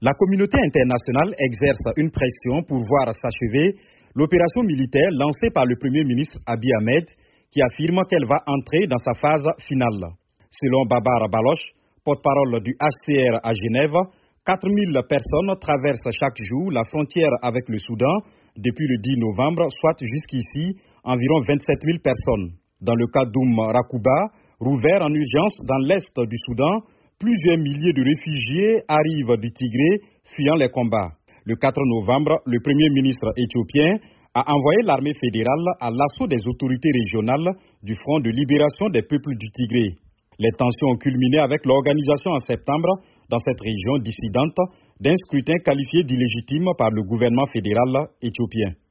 La communauté internationale exerce une pression pour voir s'achever l'opération militaire lancée par le Premier ministre Abiy Ahmed qui affirme qu'elle va entrer dans sa phase finale. Selon Babar Baloch, porte-parole du HCR à Genève, 4000 personnes traversent chaque jour la frontière avec le Soudan depuis le 10 novembre, soit jusqu'ici environ 27 000 personnes. Dans le cas Rakouba, rouvert en urgence dans l'est du Soudan, plusieurs milliers de réfugiés arrivent du Tigré, fuyant les combats. Le 4 novembre, le Premier ministre éthiopien a envoyé l'armée fédérale à l'assaut des autorités régionales du Front de libération des peuples du Tigré. Les tensions ont culminé avec l'organisation en septembre, dans cette région dissidente, d'un scrutin qualifié d'illégitime par le gouvernement fédéral éthiopien.